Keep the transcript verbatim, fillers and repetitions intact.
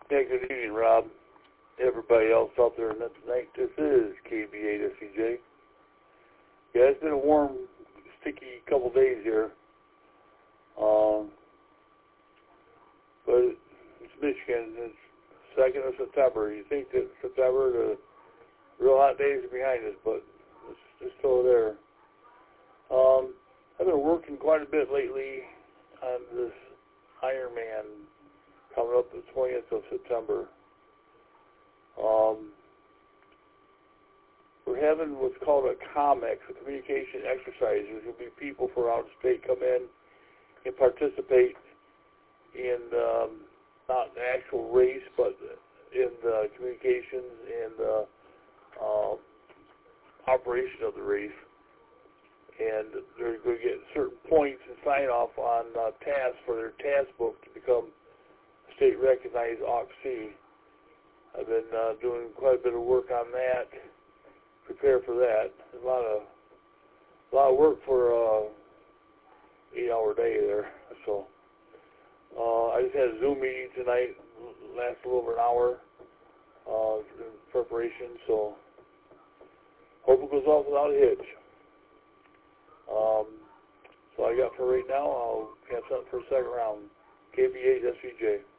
Yeah, good evening, Rob. Everybody else out there in the night, this is K B eight S C J. Yeah, it's been a warm, sticky couple days here. Um, but it's Michigan. It's second of September. You think that September, the real hot days are behind us, but it's, it's still there. Um, I've been working quite a bit lately on this Ironman coming up the twentieth of September. Um, we're having what's called a COMEX, a communication exercise. There's going to be people from out of state come in and participate in um, not the actual race, but in the communications and the uh, operation of the race. And they're going to get certain points and sign off on uh, tasks for their task book to become a state-recognized O C C. I've been uh, doing quite a bit of work on that, prepare for that. A lot of a lot of work for a eight-hour day there. So uh, I just had a Zoom meeting tonight, lasted a little over an hour uh, in preparation. So hope it goes off without a hitch. Um, so I got for right now. I'll have something for a second round. K B eight S V J.